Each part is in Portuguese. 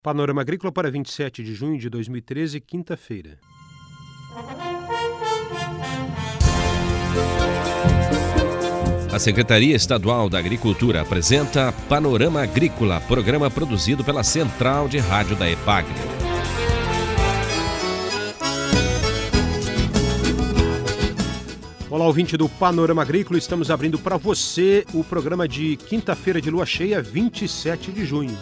Panorama Agrícola para 27 de junho de 2013, quinta-feira. A Secretaria Estadual da Agricultura apresenta Panorama Agrícola, programa produzido pela Central de Rádio da EPAGRE. Olá, ouvinte do Panorama Agrícola, estamos abrindo para você o programa de quinta-feira de lua cheia, 27 de junho.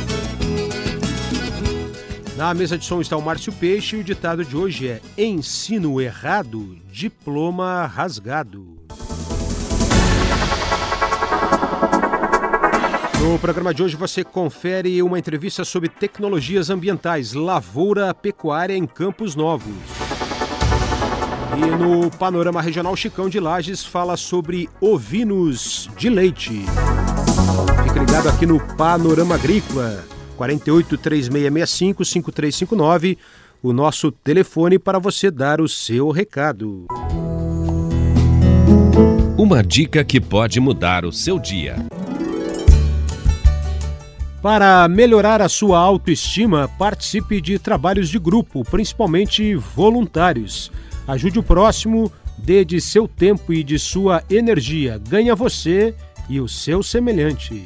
Na mesa de som está o Márcio Peixe e o ditado de hoje é: ensino errado, diploma rasgado. No programa de hoje você confere uma entrevista sobre tecnologias ambientais, lavoura pecuária em Campos Novos. E no Panorama Regional, Chicão de Lages fala sobre ovinos de leite. Fique ligado aqui no Panorama Agrícola, 48-3665-5359, o nosso telefone para você dar o seu recado. Uma dica que pode mudar o seu dia. Para melhorar a sua autoestima, participe de trabalhos de grupo, principalmente voluntários. Ajude o próximo, dê de seu tempo e de sua energia. Ganha você e o seu semelhante.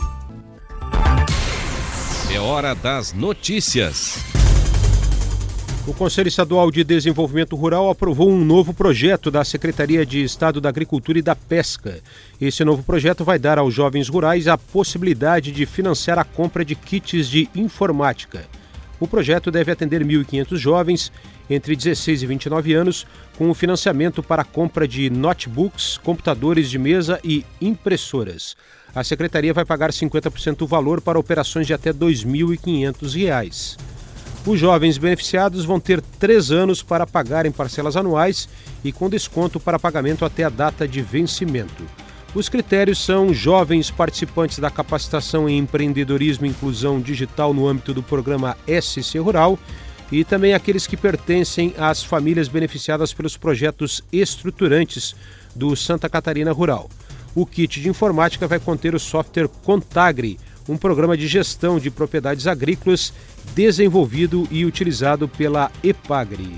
É hora das notícias. O Conselho Estadual de Desenvolvimento Rural aprovou um novo projeto da Secretaria de Estado da Agricultura e da Pesca. Esse novo projeto vai dar aos jovens rurais a possibilidade de financiar a compra de kits de informática. O projeto deve atender 1.500 jovens entre 16 e 29 anos, com o financiamento para a compra de notebooks, computadores de mesa e impressoras. A Secretaria vai pagar 50% do valor para operações de até R$ 2.500. Os jovens beneficiados vão ter 3 anos para pagar em parcelas anuais e com desconto para pagamento até a data de vencimento. Os critérios são jovens participantes da capacitação em empreendedorismo e inclusão digital no âmbito do programa SC Rural e também aqueles que pertencem às famílias beneficiadas pelos projetos estruturantes do Santa Catarina Rural. O kit de informática vai conter o software Contagre, um programa de gestão de propriedades agrícolas desenvolvido e utilizado pela EPAGRE.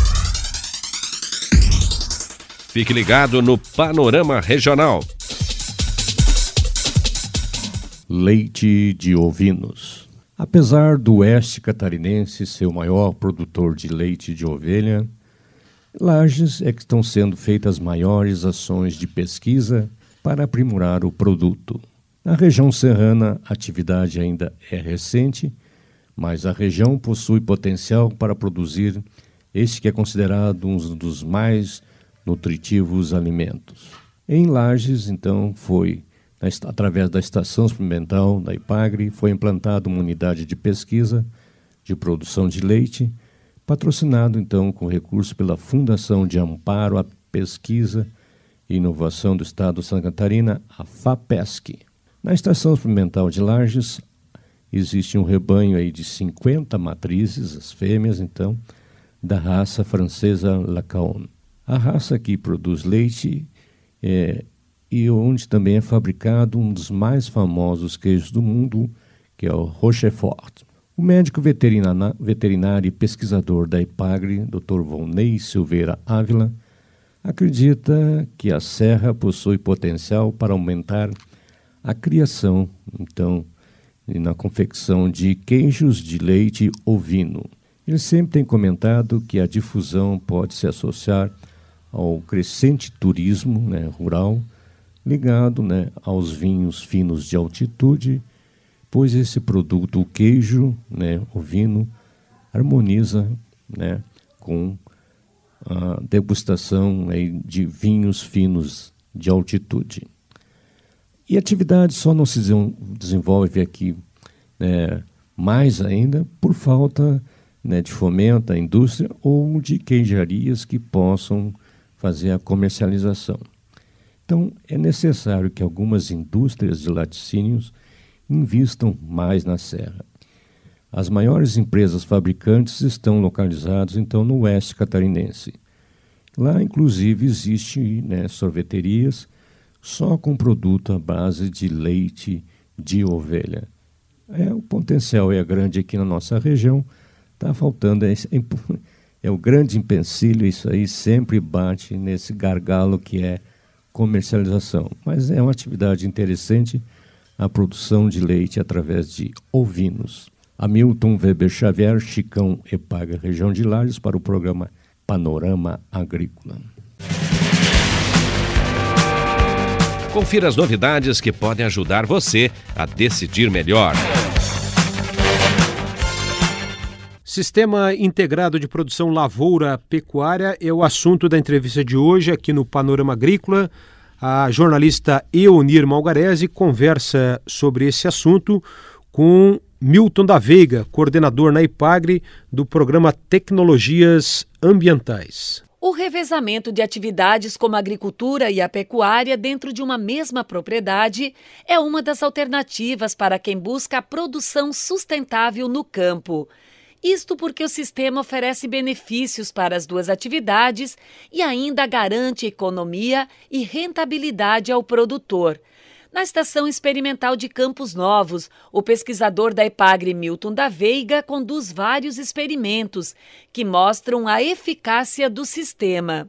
Fique ligado no Panorama Regional. Leite de ovinos. Apesar do oeste catarinense ser o maior produtor de leite de ovelha, Lages é que estão sendo feitas maiores ações de pesquisa para aprimorar o produto. Na região serrana, a atividade ainda é recente, mas a região possui potencial para produzir este que é considerado um dos mais nutritivos alimentos. Em Lages, então, através da Estação Experimental da EPAGRE, foi implantada uma unidade de pesquisa de produção de leite, patrocinado, então, com recursos pela Fundação de Amparo à Pesquisa e Inovação do Estado de Santa Catarina, a FAPESC. Na Estação Experimental de Lages, existe um rebanho aí de 50 matrizes, as fêmeas, então, da raça francesa Lacaune. A raça que produz leite e onde também é fabricado um dos mais famosos queijos do mundo, que é o Rochefort. O médico veterinário e pesquisador da EPAGRE, Dr. Volney Silveira Ávila, acredita que a serra possui potencial para aumentar a criação, então, e na confecção de queijos de leite ovino. Ele sempre tem comentado que a difusão pode se associar ao crescente turismo, rural, ligado, aos vinhos finos de altitude, pois esse produto, o queijo, ovino, harmoniza, com a degustação de vinhos finos de altitude. E a atividade só não se desenvolve aqui mais ainda por falta de fomento à indústria ou de queijarias que possam fazer a comercialização. Então, é necessário que algumas indústrias de laticínios invistam mais na serra. As maiores empresas fabricantes estão localizadas, então, no oeste catarinense. Lá, inclusive, existem sorveterias só com produto à base de leite de ovelha. O potencial é grande aqui na nossa região, está faltando, é o grande empecilho, isso aí sempre bate nesse gargalo que é comercialização. Mas é uma atividade interessante, a produção de leite através de ovinos. Hamilton Weber Xavier, Chicão Epagre, região de Lages, para o programa Panorama Agrícola. Confira as novidades que podem ajudar você a decidir melhor. Sistema Integrado de Produção Lavoura-Pecuária é o assunto da entrevista de hoje aqui no Panorama Agrícola. A jornalista Eonir Malgarese conversa sobre esse assunto com Milton da Veiga, coordenador na Epagre do programa Tecnologias Ambientais. O revezamento de atividades como a agricultura e a pecuária dentro de uma mesma propriedade é uma das alternativas para quem busca a produção sustentável no campo. Isto porque o sistema oferece benefícios para as duas atividades e ainda garante economia e rentabilidade ao produtor. Na Estação Experimental de Campos Novos, o pesquisador da Epagre Milton da Veiga conduz vários experimentos que mostram a eficácia do sistema.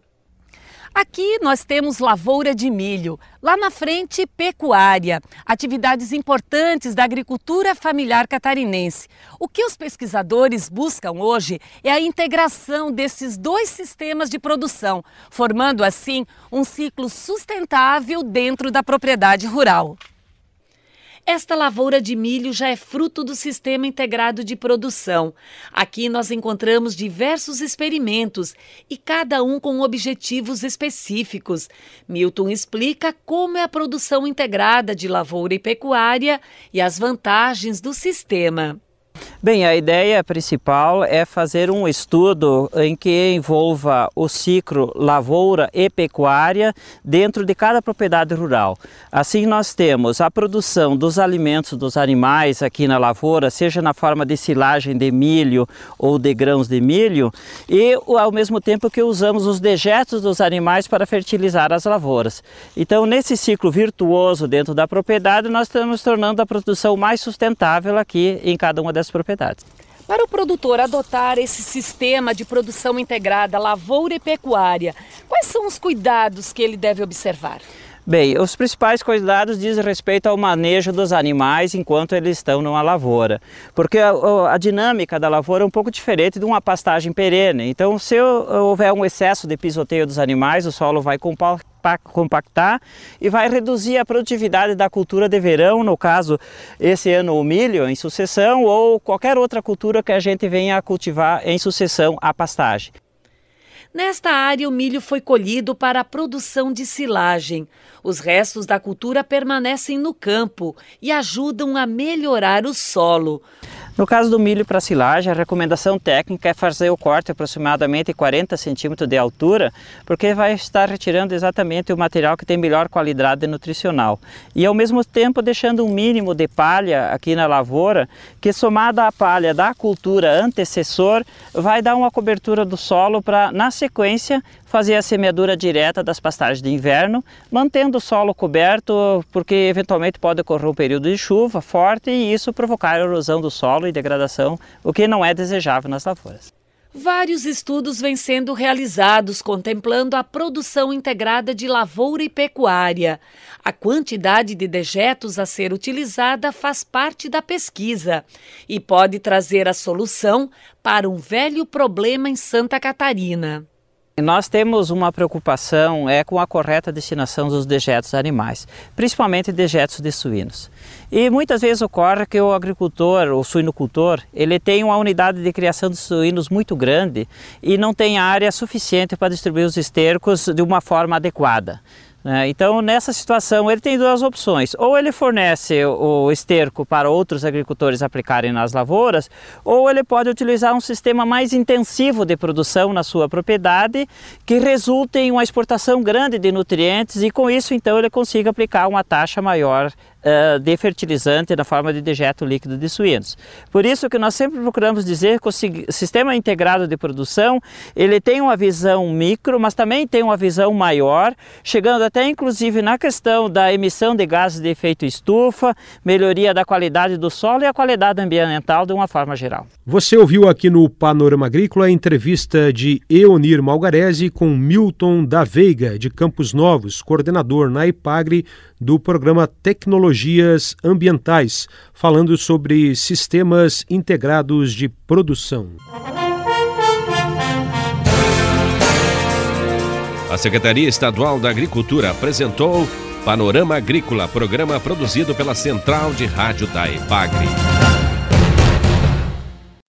Aqui nós temos lavoura de milho, lá na frente pecuária, atividades importantes da agricultura familiar catarinense. O que os pesquisadores buscam hoje é a integração desses dois sistemas de produção, formando assim um ciclo sustentável dentro da propriedade rural. Esta lavoura de milho já é fruto do Sistema Integrado de Produção. Aqui nós encontramos diversos experimentos e cada um com objetivos específicos. Milton explica como é a produção integrada de lavoura e pecuária e as vantagens do sistema. Bem, a ideia principal é fazer um estudo em que envolva o ciclo lavoura e pecuária dentro de cada propriedade rural. Assim nós temos a produção dos alimentos dos animais aqui na lavoura, seja na forma de silagem de milho ou de grãos de milho, e ao mesmo tempo que usamos os dejetos dos animais para fertilizar as lavouras. Então, nesse ciclo virtuoso dentro da propriedade, nós estamos tornando a produção mais sustentável aqui em cada uma das propriedades. Para o produtor adotar esse sistema de produção integrada lavoura e pecuária, quais são os cuidados que ele deve observar? Bem, os principais cuidados dizem respeito ao manejo dos animais enquanto eles estão numa lavoura, porque a dinâmica da lavoura é um pouco diferente de uma pastagem perene. Então, se houver um excesso de pisoteio dos animais, o solo vai compactar e vai reduzir a produtividade da cultura de verão, no caso, esse ano o milho em sucessão ou qualquer outra cultura que a gente venha a cultivar em sucessão à pastagem. Nesta área, o milho foi colhido para a produção de silagem. Os restos da cultura permanecem no campo e ajudam a melhorar o solo. No caso do milho para silagem, a recomendação técnica é fazer o corte aproximadamente 40 centímetros de altura, porque vai estar retirando exatamente o material que tem melhor qualidade nutricional. E ao mesmo tempo deixando um mínimo de palha aqui na lavoura, que somada à palha da cultura antecessor, vai dar uma cobertura do solo para, na sequência, fazer a semeadura direta das pastagens de inverno, mantendo o solo coberto, porque eventualmente pode ocorrer um período de chuva forte e isso provocar a erosão do solo e degradação, o que não é desejável nas lavouras. Vários estudos vêm sendo realizados contemplando a produção integrada de lavoura e pecuária. A quantidade de dejetos a ser utilizada faz parte da pesquisa e pode trazer a solução para um velho problema em Santa Catarina. Nós temos uma preocupação com a correta destinação dos dejetos animais, principalmente dejetos de suínos. E muitas vezes ocorre que o agricultor, o suinocultor, ele tem uma unidade de criação de suínos muito grande e não tem área suficiente para distribuir os estercos de uma forma adequada. Então, nessa situação, ele tem duas opções. Ou ele fornece o esterco para outros agricultores aplicarem nas lavouras, ou ele pode utilizar um sistema mais intensivo de produção na sua propriedade, que resulte em uma exportação grande de nutrientes e com isso, então, ele consiga aplicar uma taxa maior de fertilizante na forma de dejeto líquido de suínos. Por isso que nós sempre procuramos dizer que o sistema integrado de produção, ele tem uma visão micro, mas também tem uma visão maior, chegando até inclusive na questão da emissão de gases de efeito estufa, melhoria da qualidade do solo e a qualidade ambiental de uma forma geral. Você ouviu aqui no Panorama Agrícola a entrevista de Eonir Malgarese com Milton da Veiga, de Campos Novos, coordenador na Epagre do programa Tecnologias Ambientais, falando sobre sistemas integrados de produção. A Secretaria Estadual da Agricultura apresentou Panorama Agrícola, programa produzido pela Central de Rádio da Epagre.